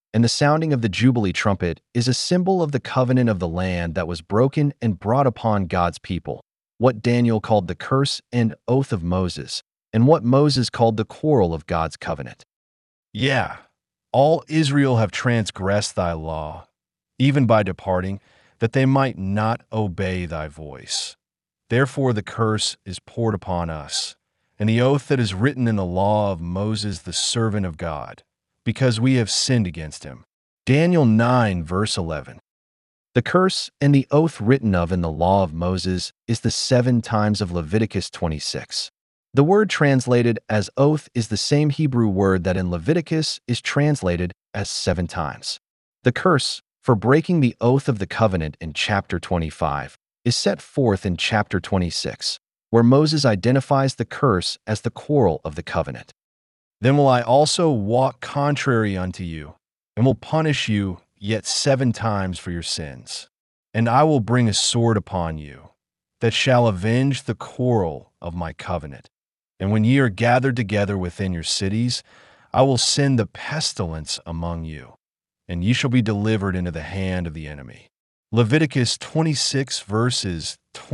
B: and the sounding of the Jubilee trumpet is a symbol of the covenant of the land that was broken and brought upon God's people, what Daniel called the curse and oath of Moses, and what Moses called the quarrel of God's covenant. Yeah, all Israel have transgressed thy law, even by departing, that they might not obey thy voice. Therefore the curse is poured upon us, and the oath that is written in the law of Moses the servant of God, because we have sinned against him. Daniel 9, verse 11. The curse and the oath written of in the law of Moses is the 7 times of Leviticus 26. The word translated as oath is the same Hebrew word that in Leviticus is translated as 7 times. The curse, for breaking the oath of the covenant in chapter 25, is set forth in chapter 26, where Moses identifies the curse as the quarrel of the covenant. Then will I also walk contrary unto you, and will punish you yet 7 times for your sins. And I will bring a sword upon you, that shall avenge the quarrel of my covenant. And when ye are gathered together within your cities, I will send the pestilence among you, and ye shall be delivered into the hand of the enemy. Leviticus 26, verses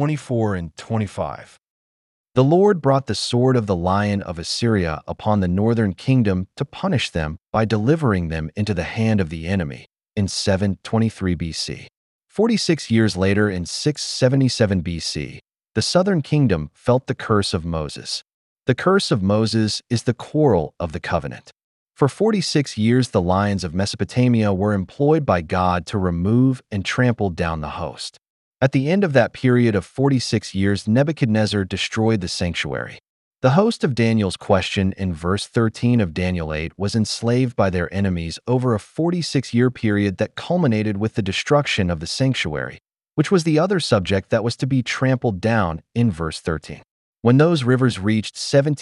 B: 24 and 25. The Lord brought the sword of the lion of Assyria upon the northern kingdom to punish them by delivering them into the hand of the enemy in 723 BC. 46 years later, in 677 BC, the southern kingdom felt the curse of Moses. The curse of Moses is the quarrel of the covenant. For 46 years, the lions of Mesopotamia were employed by God to remove and trample down the host. At the end of that period of 46 years, Nebuchadnezzar destroyed the sanctuary. The host of Daniel's question in verse 13 of Daniel 8 was enslaved by their enemies over a 46-year period that culminated with the destruction of the sanctuary, which was the other subject that was to be trampled down in verse 13. When those rivers reached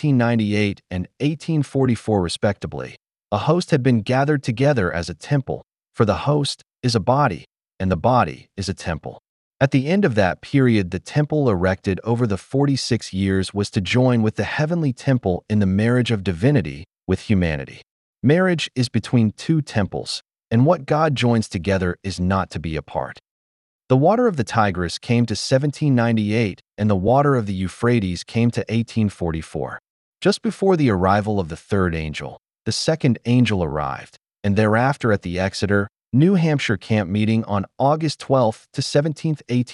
B: 1798 and 1844 respectively, a host had been gathered together as a temple, for the host is a body, and the body is a temple. At the end of that period, the temple erected over the 46 years was to join with the heavenly temple in the marriage of divinity with humanity. Marriage is between 2 temples, and what God joins together is not to be apart. The water of the Tigris came to 1798, and the water of the Euphrates came to 1844. Just before the arrival of the 3rd angel, the 2nd angel arrived, and thereafter at the Exeter, New Hampshire camp meeting on August 12 to 17,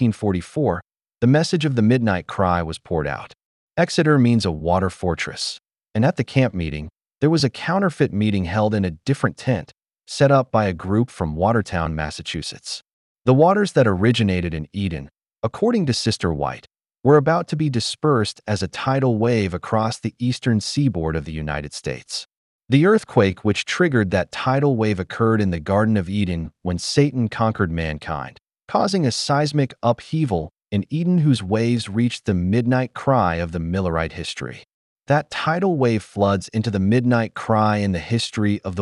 B: 1844, the message of the midnight cry was poured out. Exeter means a water fortress, and at the camp meeting, there was a counterfeit meeting held in a different tent, set up by a group from Watertown, Massachusetts. The waters that originated in Eden, according to Sister White, were about to be dispersed as a tidal wave across the eastern seaboard of the United States. The earthquake which triggered that tidal wave occurred in the Garden of Eden when Satan conquered mankind, causing a seismic upheaval in Eden whose waves reached the midnight cry of the Millerite history. That tidal wave floods into the midnight cry in the history of the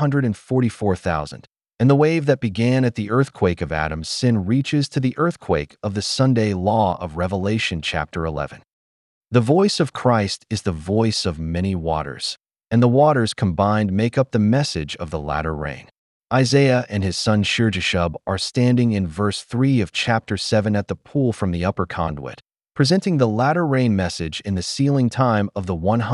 B: 144,000, and the wave that began at the earthquake of Adam's sin reaches to the earthquake of the Sunday law of Revelation chapter 11. The voice of Christ is the voice of many waters, and the waters combined make up the message of the latter rain. Isaiah and his son Shir-Jashub are standing in verse 3 of chapter 7 at the pool from the upper conduit, presenting the latter rain message in the sealing time of the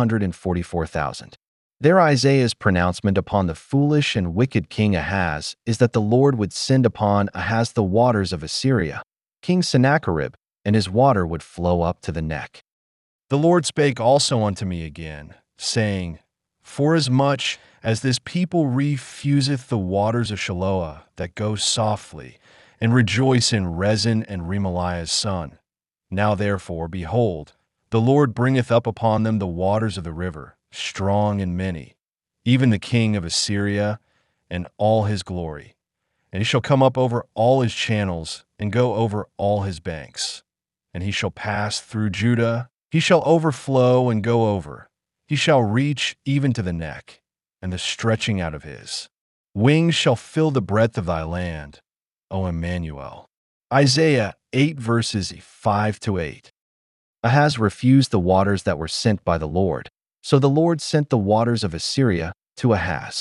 B: 144,000. There Isaiah's pronouncement upon the foolish and wicked king Ahaz is that the Lord would send upon Ahaz the waters of Assyria, King Sennacherib, and his water would flow up to the neck. The Lord spake also unto me again, saying, Forasmuch as this people refuseth the waters of Shiloah that go softly, and rejoice in Rezin and Remaliah's son. Now therefore, behold, the Lord bringeth up upon them the waters of the river, strong and many, even the king of Assyria and all his glory. And he shall come up over all his channels, and go over all his banks. And he shall pass through Judah, he shall overflow and go over. He shall reach even to the neck, and the stretching out of his. Wings shall fill the breadth of thy land, O Emmanuel. Isaiah 8 verses 5-8. Ahaz refused the waters that were sent by the Lord, so the Lord sent the waters of Assyria to Ahaz.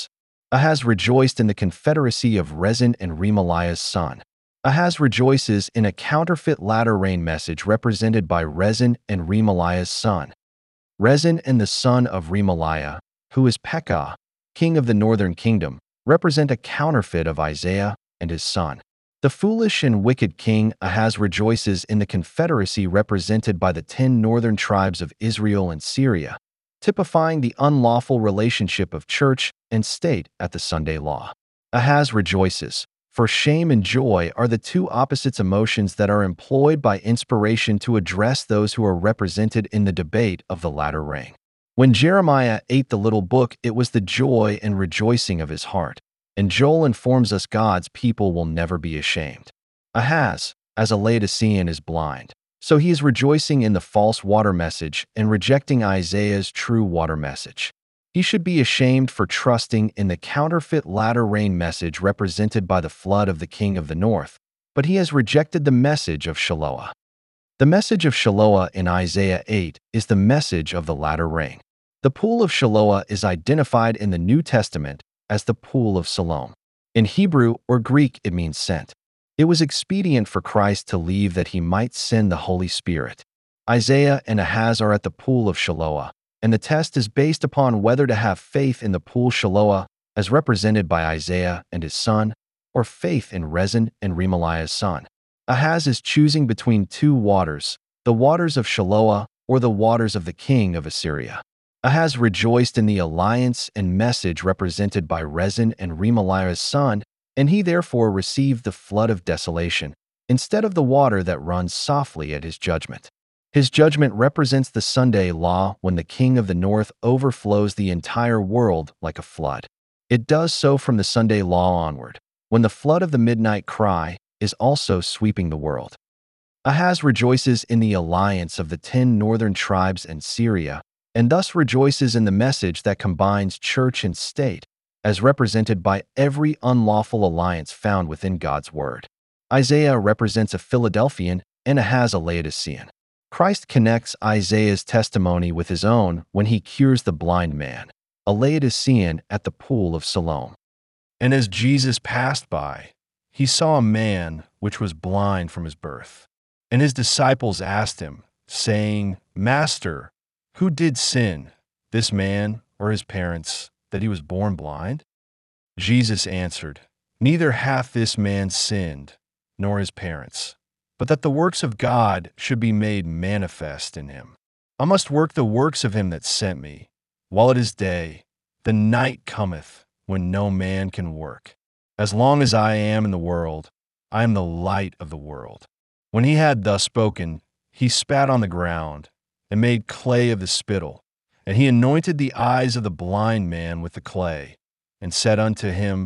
B: Ahaz rejoiced in the confederacy of Rezin and Remaliah's son. Ahaz rejoices in a counterfeit latter-rain message represented by Rezin and Remaliah's son. Rezin and the son of Remaliah, who is Pekah, king of the northern kingdom, represent a counterfeit of Isaiah and his son. The foolish and wicked king Ahaz rejoices in the confederacy represented by the 10 northern tribes of Israel and Syria, typifying the unlawful relationship of church and state at the Sunday law. Ahaz rejoices, for shame and joy are the two opposite emotions that are employed by inspiration to address those who are represented in the debate of the latter rain. When Jeremiah ate the little book, it was the joy and rejoicing of his heart. And Joel informs us God's people will never be ashamed. Ahaz, as a Laodicean, is blind, so he is rejoicing in the false water message and rejecting Isaiah's true water message. He should be ashamed for trusting in the counterfeit latter rain message represented by the flood of the king of the north, but he has rejected the message of Shiloah. The message of Shiloah in Isaiah 8 is the message of the latter rain. The pool of Shiloah is identified in the New Testament as the pool of Siloam. In Hebrew or Greek, it means sent. It was expedient for Christ to leave that he might send the Holy Spirit. Isaiah and Ahaz are at the pool of Shiloah, and the test is based upon whether to have faith in the pool Shiloah, as represented by Isaiah and his son, or faith in Rezin and Remaliah's son. Ahaz is choosing between two waters, the waters of Shiloah or the waters of the king of Assyria. Ahaz rejoiced in the alliance and message represented by Rezin and Remaliah's son, and he therefore received the flood of desolation, instead of the water that runs softly at his judgment. His judgment represents the Sunday law when the king of the north overflows the entire world like a flood. It does so from the Sunday law onward, when the flood of the midnight cry is also sweeping the world. Ahaz rejoices in the alliance of the 10 northern tribes and Syria, and thus rejoices in the message that combines church and state, as represented by every unlawful alliance found within God's word. Isaiah represents a Philadelphian and Ahaz a Laodicean. Christ connects Isaiah's testimony with his own when he cures the blind man, a Laodicean, at the pool of Siloam. And as Jesus passed by, he saw a man which was blind from his birth. And his disciples asked him, saying, Master, who did sin, this man or his parents, that he was born blind? Jesus answered, Neither hath this man sinned, nor his parents, but that the works of God should be made manifest in him. I must work the works of him that sent me, while it is day. The night cometh, when no man can work. As long as I am in the world, I am the light of the world. When he had thus spoken, he spat on the ground, and made clay of the spittle. And he anointed the eyes of the blind man with the clay, and said unto him,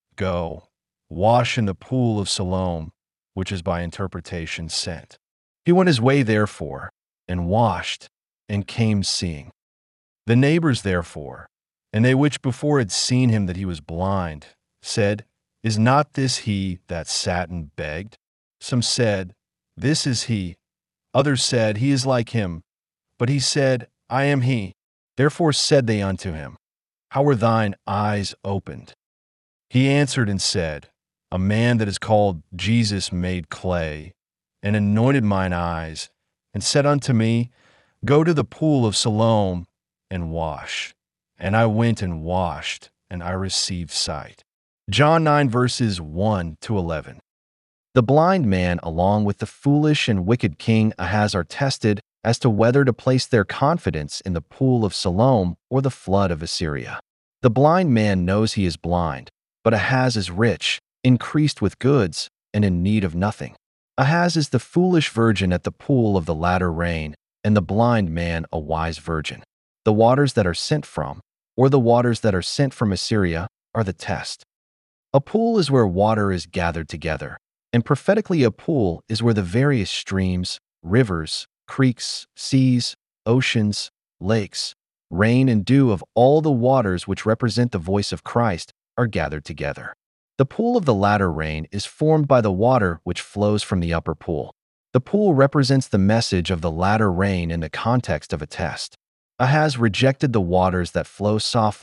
B: Go, wash in the pool of Siloam, which is by interpretation sent. He went his way therefore, and washed, and came seeing. The neighbors therefore, and they which before had seen him that he was blind, said, Is not this he that sat and begged? Some said, This is he. Others said, He is like him. But he said, I am he. Therefore said they unto him, How were thine eyes opened? He answered and said, A man that is called Jesus made clay, and anointed mine eyes, and said unto me, Go to the pool of Siloam, and wash. And I went and washed, and I received sight. John 9 verses 1 to 11. The blind man along with the foolish and wicked king Ahaz are tested as to whether to place their confidence in the pool of Siloam or the flood of Assyria. The blind man knows he is blind, but Ahaz is rich, increased with goods, and in need of nothing. Ahaz is the foolish virgin at the pool of the latter rain, and the blind man a wise virgin. The waters that are sent from, or the waters that are sent from Assyria, are the test. A pool is where water is gathered together, and prophetically a pool is where the various streams, rivers, creeks, seas, oceans, lakes, rain and dew of all the waters which represent the voice of Christ are gathered together. The pool of the latter rain is formed by the water which flows from the upper pool. The pool represents the message of the latter rain in the context of a test. Ahaz rejected the waters that flow softly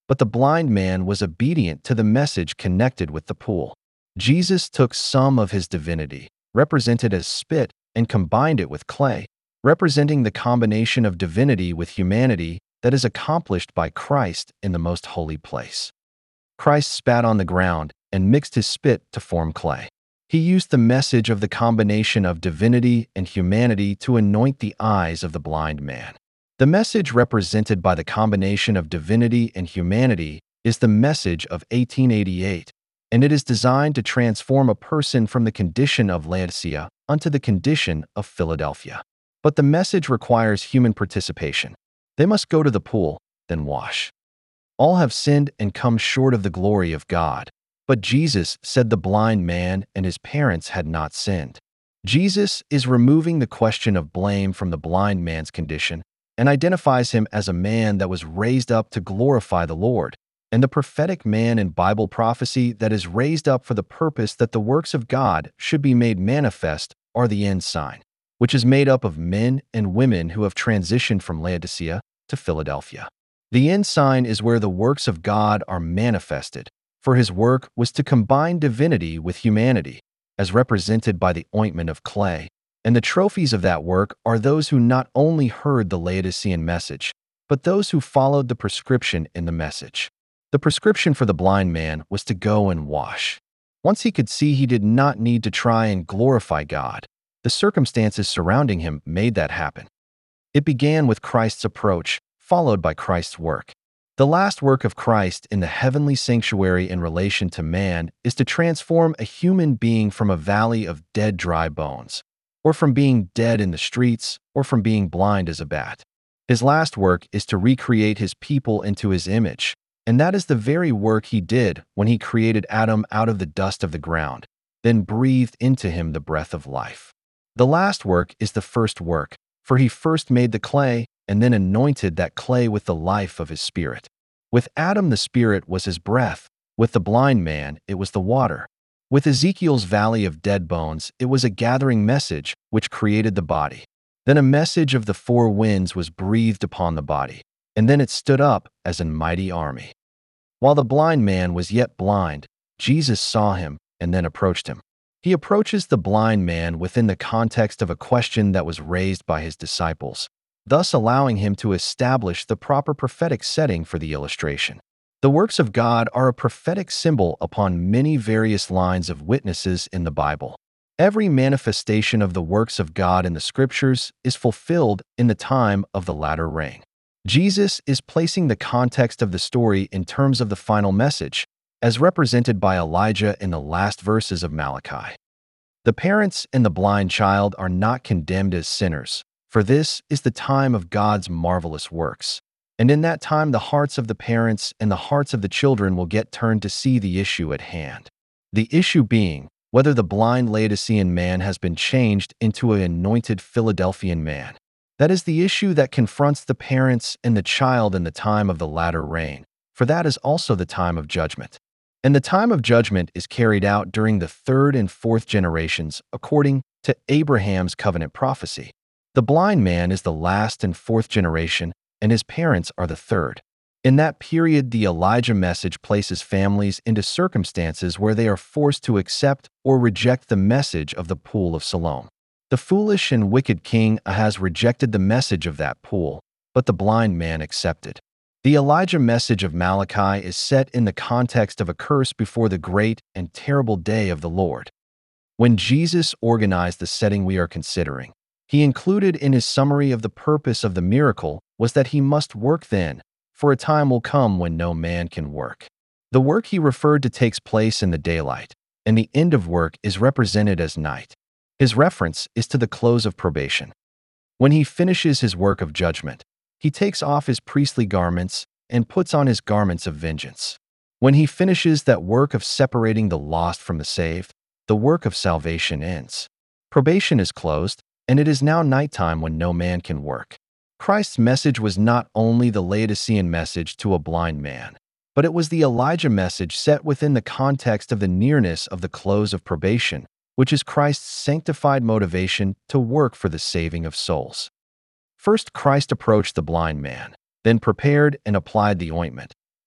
B: but the blind man was obedient to the message connected with the pool. Jesus took some of his divinity, represented as spit, and combined it with clay, representing the combination of divinity with humanity that is accomplished by Christ in the most holy place. Christ spat on the ground and mixed his spit to form clay. He used the message of the combination of divinity and humanity to anoint the eyes of the blind man. The message represented by the combination of divinity and humanity is the message of 1888, and it is designed to transform a person from the condition of Laodicea unto the condition of Philadelphia. But the message requires human participation. They must go to the pool, then wash. All have sinned and come short of the glory of God. But Jesus said the blind man and his parents had not sinned. Jesus is removing the question of blame from the blind man's condition and identifies him as a man that was raised up to glorify the Lord, and the prophetic man in Bible prophecy that is raised up for the purpose that the works of God should be made manifest are the end sign, which is made up of men and women who have transitioned from Laodicea to Philadelphia. The end sign is where the works of God are manifested, for his work was to combine divinity with humanity, as represented by the ointment of clay, and the trophies of that work are those who not only heard the Laodicean message, but those who followed the prescription in the message. The prescription for the blind man was to go and wash. Once he could see, he did not need to try and glorify God. The circumstances surrounding him made that happen. It began with Christ's approach, followed by Christ's work. The last work of Christ in the heavenly sanctuary in relation to man is to transform a human being from a valley of dead dry bones, or from being dead in the streets, or from being blind as a bat. His last work is to recreate his people into his image, and that is the very work he did when he created Adam out of the dust of the ground, then breathed into him the breath of life. The last work is the first work, for he first made the clay and then anointed that clay with the life of his spirit. With Adam, the spirit was his breath. With the blind man, it was the water. With Ezekiel's valley of dead bones, it was a gathering message which created the body. Then a message of the four winds was breathed upon the body, and then it stood up as a mighty army. While the blind man was yet blind, Jesus saw him and then approached him. He approaches the blind man within the context of a question that was raised by his disciples, thus allowing him to establish the proper prophetic setting for the illustration. The works of God are a prophetic symbol upon many various lines of witnesses in the Bible. Every manifestation of the works of God in the Scriptures is fulfilled in the time of the latter rain. Jesus is placing the context of the story in terms of the final message, as represented by Elijah in the last verses of Malachi. The parents and the blind child are not condemned as sinners, for this is the time of God's marvelous works. And in that time, the hearts of the parents and the hearts of the children will get turned to see the issue at hand. The issue being whether the blind Laodicean man has been changed into an anointed Philadelphian man. That is the issue that confronts the parents and the child in the time of the latter rain, for that is also the time of judgment. And the time of judgment is carried out during the third and fourth generations according to Abraham's covenant prophecy. The blind man is the last and fourth generation, and his parents are the third. In that period, the Elijah message places families into circumstances where they are forced to accept or reject the message of the pool of Siloam. The foolish and wicked king Ahaz rejected the message of that pool, but the blind man accepted. The Elijah message of Malachi is set in the context of a curse before the great and terrible day of the Lord. When Jesus organized the setting we are considering, he included in his summary of the purpose of the miracle was that he must work then, for a time will come when no man can work. The work he referred to takes place in the daylight, and the end of work is represented as night. His reference is to the close of probation. When he finishes his work of judgment, he takes off his priestly garments and puts on his garments of vengeance. When he finishes that work of separating the lost from the saved, the work of salvation ends. Probation is closed, and it is now nighttime when no man can work. Christ's message was not only the Laodicean message to a blind man, but it was the Elijah message set within the context of the nearness of the close of probation, which is Christ's sanctified motivation to work for the saving of souls. First, Christ approached the blind man, then prepared and applied the ointment.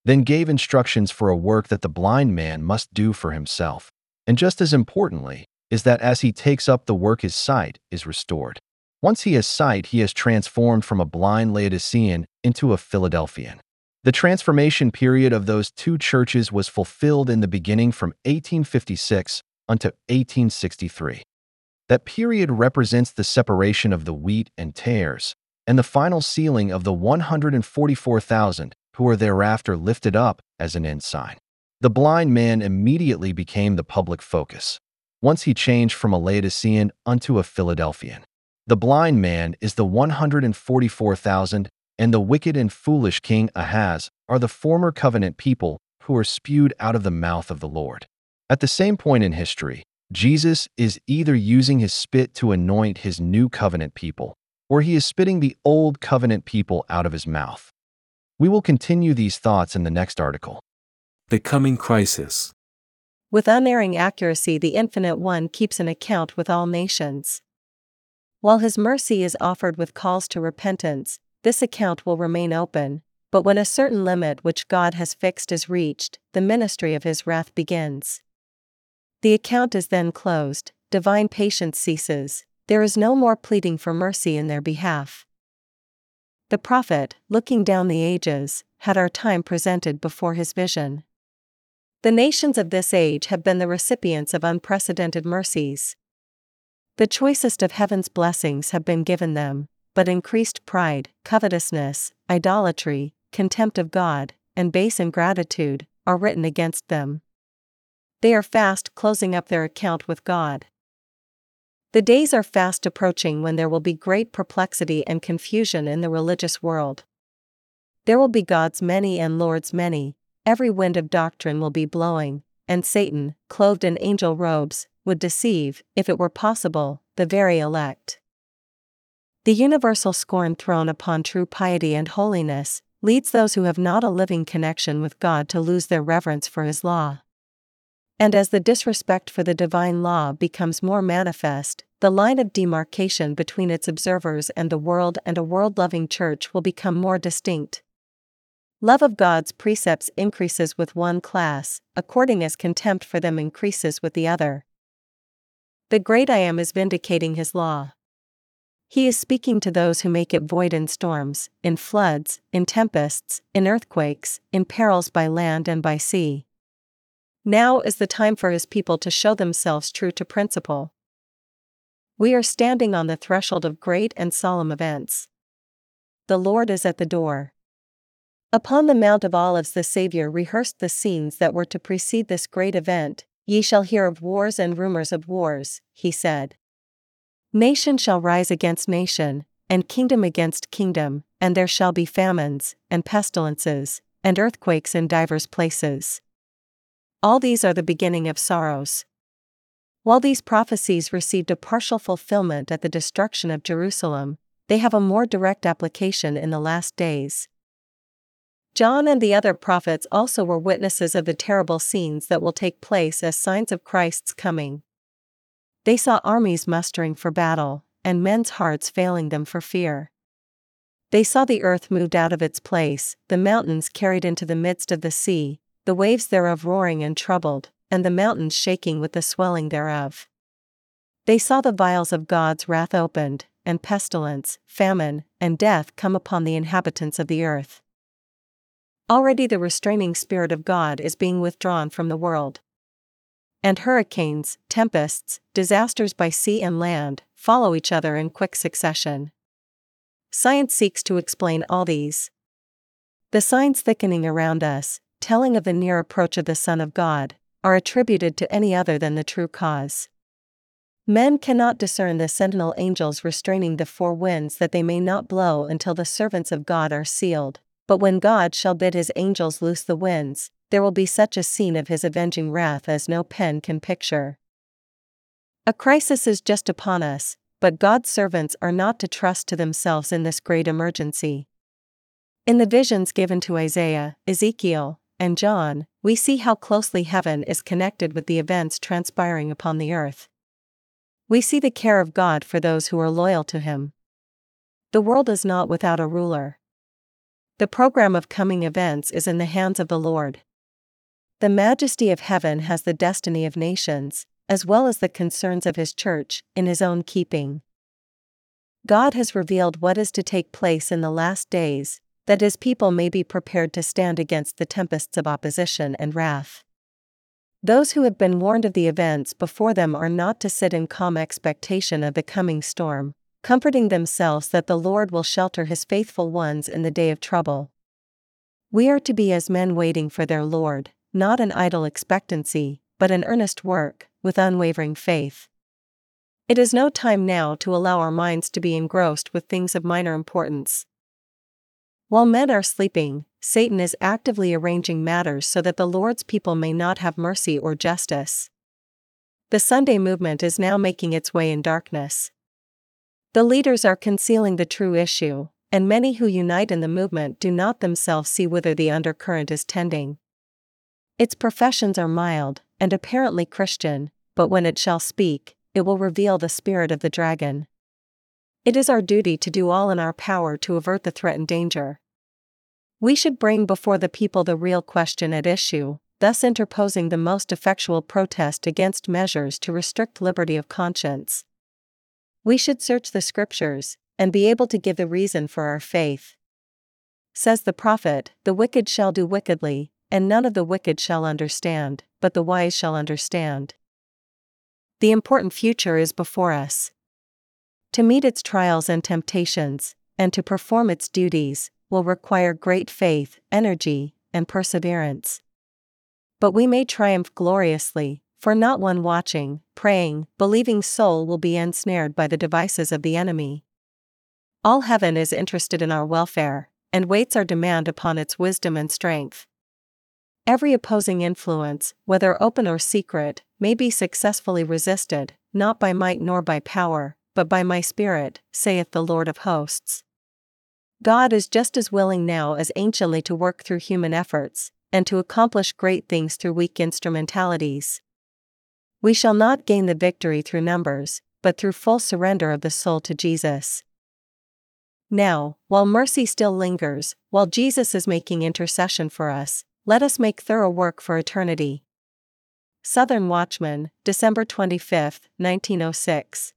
B: then gave instructions for a work that the blind man must do for himself. And just as importantly, is that as he takes up the work his sight is restored. Once he has sight, he is transformed from a blind Laodicean into a Philadelphian. The transformation period of those two churches was fulfilled in the beginning from 1856 until 1863. That period represents the separation of the wheat and tares, and the final sealing of the 144,000 who were thereafter lifted up as an ensign. The blind man immediately became the public focus, once he changed from a Laodicean unto a Philadelphian. The blind man is the 144,000, and the wicked and foolish King Ahaz are the former covenant people who are spewed out of the mouth of the Lord. At the same point in history, Jesus is either using his spit to anoint his new covenant people, or he is spitting the old covenant people out of his mouth. We will continue these thoughts in the next article.
A: The coming crisis.
C: With unerring accuracy, the Infinite One keeps an account with all nations. While his mercy is offered with calls to repentance, this account will remain open, but when a certain limit which God has fixed is reached, the ministry of his wrath begins. The account is then closed, divine patience ceases, there is no more pleading for mercy in their behalf. The prophet, looking down the ages, had our time presented before his vision. The nations of this age have been the recipients of unprecedented mercies. The choicest of heaven's blessings have been given them, but increased pride, covetousness, idolatry, contempt of God, and base ingratitude are written against them. They are fast closing up their account with God. The days are fast approaching when there will be great perplexity and confusion in the religious world. There will be gods many and lords many, every wind of doctrine will be blowing, and Satan, clothed in angel robes, would deceive, if it were possible, the very elect. The universal scorn thrown upon true piety and holiness leads those who have not a living connection with God to lose their reverence for his law. And as the disrespect for the divine law becomes more manifest, the line of demarcation between its observers and the world and a world-loving church will become more distinct. Love of God's precepts increases with one class, according as contempt for them increases with the other. The great I Am is vindicating his law. He is speaking to those who make it void in storms, in floods, in tempests, in earthquakes, in perils by land and by sea. Now is the time for his people to show themselves true to principle. We are standing on the threshold of great and solemn events. The Lord is at the door. Upon the Mount of Olives the Savior rehearsed the scenes that were to precede this great event. Ye shall hear of wars and rumors of wars, he said. Nation shall rise against nation, and kingdom against kingdom, and there shall be famines, and pestilences, and earthquakes in divers places. All these are the beginning of sorrows. While these prophecies received a partial fulfillment at the destruction of Jerusalem, they have a more direct application in the last days. John and the other prophets also were witnesses of the terrible scenes that will take place as signs of Christ's coming. They saw armies mustering for battle, and men's hearts failing them for fear. They saw the earth moved out of its place, the mountains carried into the midst of the sea, the waves thereof roaring and troubled, and the mountains shaking with the swelling thereof. They saw the vials of God's wrath opened, and pestilence, famine, and death come upon the inhabitants of the earth. Already the restraining spirit of God is being withdrawn from the world. And hurricanes, tempests, disasters by sea and land, follow each other in quick succession. Science seeks to explain all these. The signs thickening around us, telling of the near approach of the Son of God, are attributed to any other than the true cause. Men cannot discern the sentinel angels restraining the four winds that they may not blow until the servants of God are sealed, but when God shall bid his angels loose the winds, there will be such a scene of his avenging wrath as no pen can picture. A crisis is just upon us, but God's servants are not to trust to themselves in this great emergency. In the visions given to Isaiah, Ezekiel, and John, we see how closely heaven is connected with the events transpiring upon the earth. We see the care of God for those who are loyal to him. The world is not without a ruler. The program of coming events is in the hands of the Lord. The majesty of heaven has the destiny of nations, as well as the concerns of His church, in His own keeping. God has revealed what is to take place in the last days, that His people may be prepared to stand against the tempests of opposition and wrath. Those who have been warned of the events before them are not to sit in calm expectation of the coming storm, comforting themselves that the Lord will shelter His faithful ones in the day of trouble. We are to be as men waiting for their Lord, not an idle expectancy, but an earnest work, with unwavering faith. It is no time now to allow our minds to be engrossed with things of minor importance. While men are sleeping, Satan is actively arranging matters so that the Lord's people may not have mercy or justice. The Sunday movement is now making its way in darkness. The leaders are concealing the true issue, and many who unite in the movement do not themselves see whither the undercurrent is tending. Its professions are mild, and apparently Christian, but when it shall speak, it will reveal the spirit of the dragon. It is our duty to do all in our power to avert the threatened danger. We should bring before the people the real question at issue, thus interposing the most effectual protest against measures to restrict liberty of conscience. We should search the Scriptures, and be able to give the reason for our faith. Says the prophet, "The wicked shall do wickedly, and none of the wicked shall understand, but the wise shall understand." The important future is before us. To meet its trials and temptations, and to perform its duties, will require great faith, energy, and perseverance. But we may triumph gloriously, for not one watching, praying, believing soul will be ensnared by the devices of the enemy. All heaven is interested in our welfare, and waits our demand upon its wisdom and strength. Every opposing influence, whether open or secret, may be successfully resisted, not by might nor by power, but by my Spirit, saith the Lord of hosts. God is just as willing now as anciently to work through human efforts, and to accomplish great things through weak instrumentalities. We shall not gain the victory through numbers, but through full surrender of the soul to Jesus. Now, while mercy still lingers, while Jesus is making intercession for us, let us make thorough work for eternity. Southern Watchman, December 25, 1906.